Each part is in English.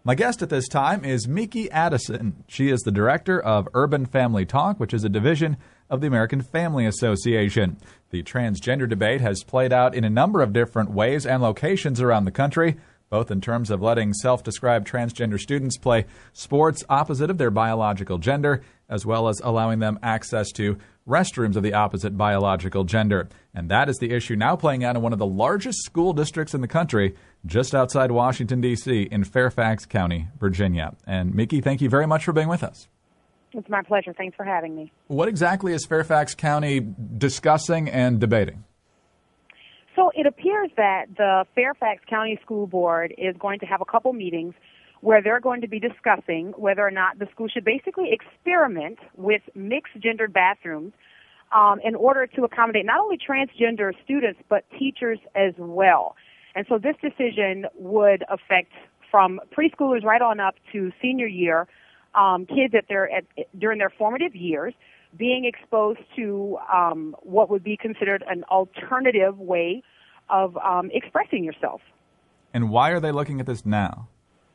My guest at this time is Miki Addison. She is the director of Urban Family Talk, which is a division of the American Family Association. The transgender debate has played out in a number of different ways and locations around the country, both in terms of letting self-described transgender students play sports opposite of their biological gender, as well as allowing them access to restrooms of the opposite biological gender. And that is the issue now playing out in one of the largest school districts in the country, just outside Washington, D.C., in Fairfax County, Virginia. And Miki, thank you very much for being with us. It's my pleasure. Thanks for having me. What exactly is Fairfax County discussing and debating? So it appears that the Fairfax County School Board is going to have a couple meetings where they're going to be discussing whether or not the school should basically experiment with mixed-gendered bathrooms in order to accommodate not only transgender students but teachers as well. And so this decision would affect from preschoolers right on up to senior year kids during their formative years, being exposed to what would be considered an alternative way of expressing yourself. And why are they looking at this now?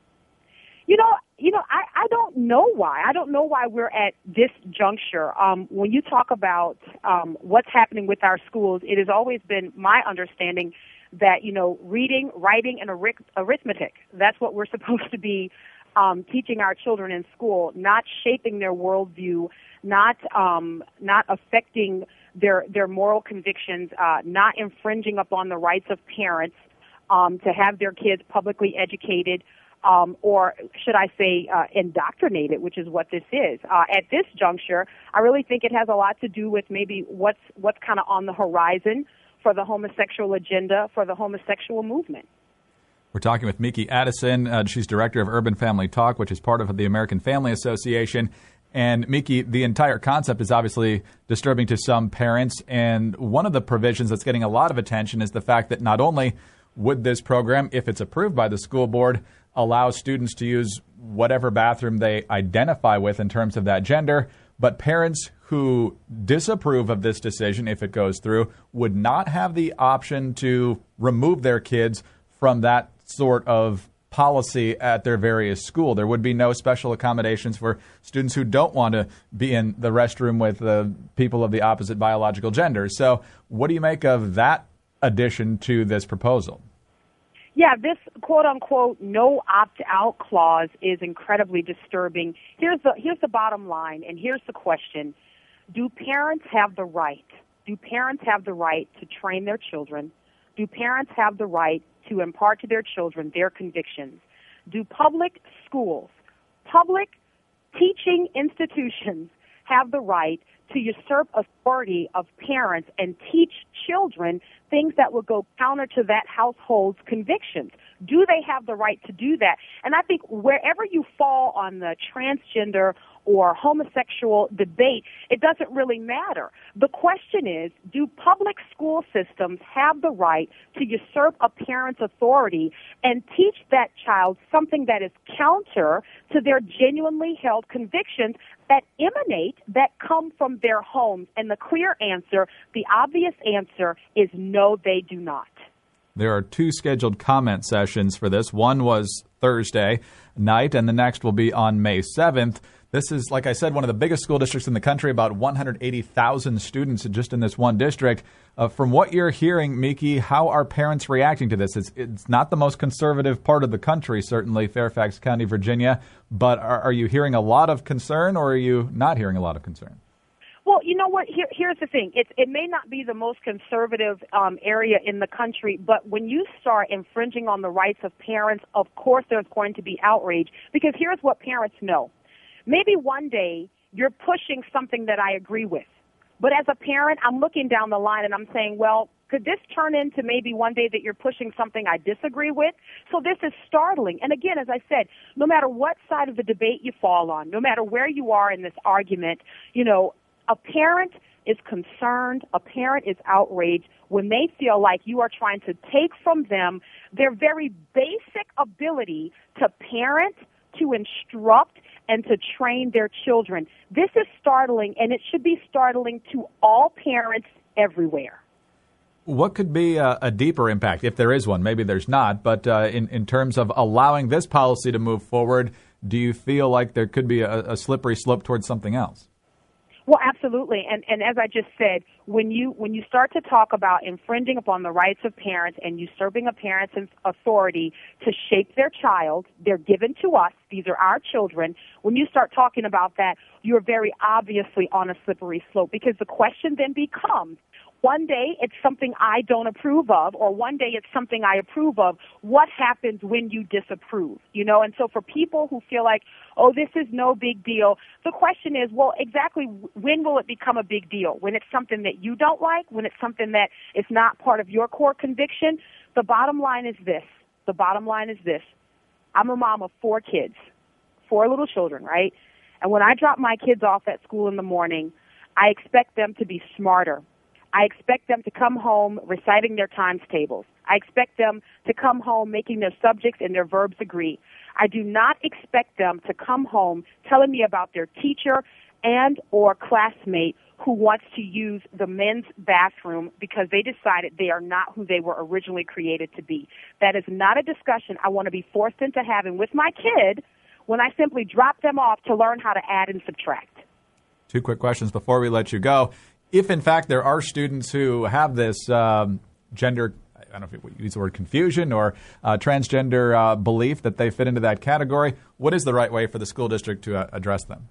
I don't know why. I don't know why we're at this juncture. When you talk about what's happening with our schools, it has always been my understanding that, reading, writing, and arithmetic, that's what we're supposed to be teaching our children in school, not shaping their worldview, not affecting their moral convictions, not infringing upon the rights of parents to have their kids publicly educated, or should I say indoctrinated, which is what this is. At this juncture, I really think it has a lot to do with maybe what's kind of on the horizon for the homosexual agenda, for the homosexual movement. We're talking with Miki Addison. She's director of Urban Family Talk, which is part of the American Family Association. And Miki, the entire concept is obviously disturbing to some parents. And one of the provisions that's getting a lot of attention is the fact that not only would this program, if it's approved by the school board, allow students to use whatever bathroom they identify with in terms of that gender, but parents who disapprove of this decision, if it goes through, would not have the option to remove their kids from that sort of policy at their various school. There would be no special accommodations for students who don't want to be in the restroom with people of the opposite biological gender. So what do you make of that addition to this proposal? Yeah, this quote-unquote no opt-out clause is incredibly disturbing. Here's the bottom line, and here's the question. Do parents have the right? Do parents have the right to train their children? Do parents have the right to impart to their children their convictions? Do public schools, public teaching institutions have the right to usurp authority of parents and teach children things that will go counter to that household's convictions? Do they have the right to do that? And I think wherever you fall on the transgender or homosexual debate, it doesn't really matter. The question is, do public school systems have the right to usurp a parent's authority and teach that child something that is counter to their genuinely held convictions that emanate, that come from their homes? And the clear answer, the obvious answer, is no, they do not. There are two scheduled comment sessions for this. One was Thursday night, and the next will be on May 7th. This is, like I said, one of the biggest school districts in the country, about 180,000 students just in this one district. From what you're hearing, Miki, how are parents reacting to this? It's not the most conservative part of the country, certainly, Fairfax County, Virginia, but are you hearing a lot of concern, or are you not hearing a lot of concern? Well, you know what? Here's the thing. It may not be the most conservative area in the country, but when you start infringing on the rights of parents, of course there's going to be outrage, because here's what parents know. Maybe one day you're pushing something that I agree with, but as a parent, I'm looking down the line and I'm saying, well, could this turn into maybe one day that you're pushing something I disagree with? So this is startling. And again, as I said, no matter what side of the debate you fall on, no matter where you are in this argument, a parent is concerned, a parent is outraged when they feel like you are trying to take from them their very basic ability to parent, to instruct, and to train their children. This is startling, and it should be startling to all parents everywhere. What could be a deeper impact, if there is one? Maybe there's not, but in terms of allowing this policy to move forward, do you feel like there could be a slippery slope towards something else? Well, absolutely. And as I just said, when you start to talk about infringing upon the rights of parents and usurping a parent's authority to shape their child, they're given to us. These are our children. When you start talking about that, you're very obviously on a slippery slope, because the question then becomes, one day it's something I don't approve of, or one day it's something I approve of. What happens when you disapprove? And so for people who feel like, oh, this is no big deal, the question is, well, exactly when will it become a big deal? When it's something that you don't like? When it's something that is not part of your core conviction? The bottom line is this. I'm a mom of 4 kids, 4 little children, right? And when I drop my kids off at school in the morning, I expect them to be smarter. I expect them to come home reciting their times tables. I expect them to come home making their subjects and their verbs agree. I do not expect them to come home telling me about their teacher and or classmate who wants to use the men's bathroom because they decided they are not who they were originally created to be. That is not a discussion I want to be forced into having with my kid when I simply drop them off to learn how to add and subtract. 2 quick questions before we let you go. If, in fact, there are students who have this gender, I don't know if you use the word confusion or transgender belief that they fit into that category, what is the right way for the school district to address them?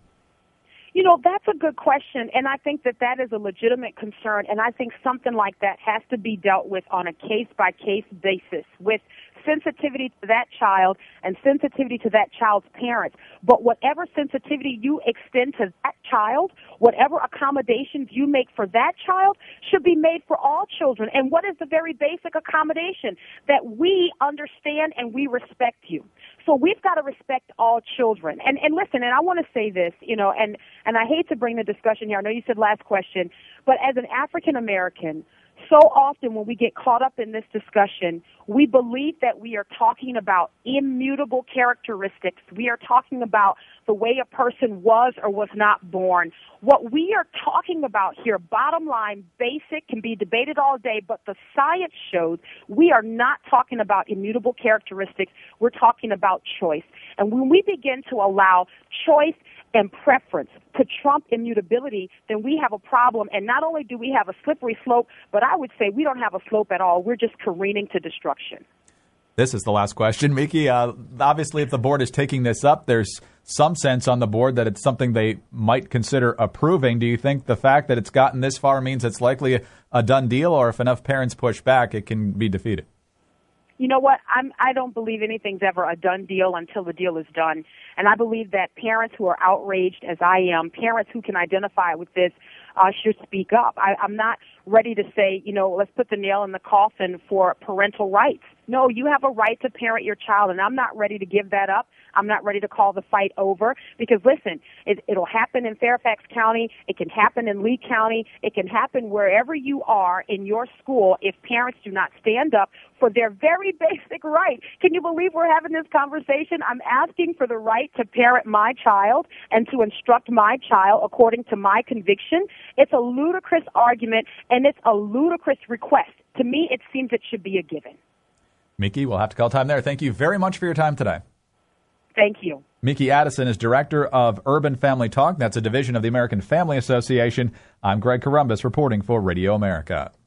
That's a good question, and I think that is a legitimate concern, and I think something like that has to be dealt with on a case-by-case basis with sensitivity to that child and sensitivity to that child's parents. But whatever sensitivity you extend to that child, whatever accommodations you make for that child should be made for all children. And what is the very basic accommodation? That we understand and we respect you. So we've got to respect all children. And listen, and I want to say this, and I hate to bring the discussion here. I know you said last question, but as an African American, so often when we get caught up in this discussion, we believe that we are talking about immutable characteristics. We are talking about the way a person was or was not born. What we are talking about here, bottom line, basic, can be debated all day, but the science shows we are not talking about immutable characteristics. We're talking about choice. And when we begin to allow choice and preference to trump immutability, then we have a problem. And not only do we have a slippery slope, but I would say we don't have a slope at all. We're just careening to destruction. This is the last question. Miki, obviously, if the board is taking this up, there's some sense on the board that it's something they might consider approving. Do you think the fact that it's gotten this far means it's likely a done deal, or if enough parents push back, it can be defeated? You know what? I don't believe anything's ever a done deal until the deal is done. And I believe that parents who are outraged, as I am, parents who can identify with this, should speak up. I'm not ready to say, let's put the nail in the coffin for parental rights. No, you have a right to parent your child, and I'm not ready to give that up. I'm not ready to call the fight over because, listen, it'll happen in Fairfax County. It can happen in Lee County. It can happen wherever you are in your school if parents do not stand up for their very basic right. Can you believe we're having this conversation? I'm asking for the right to parent my child and to instruct my child according to my conviction. It's a ludicrous argument, and it's a ludicrous request. To me, it seems it should be a given. Miki, we'll have to call time there. Thank you very much for your time today. Thank you. Miki Addison is director of Urban Family Talk. That's a division of the American Family Association. I'm Greg Corombos reporting for Radio America.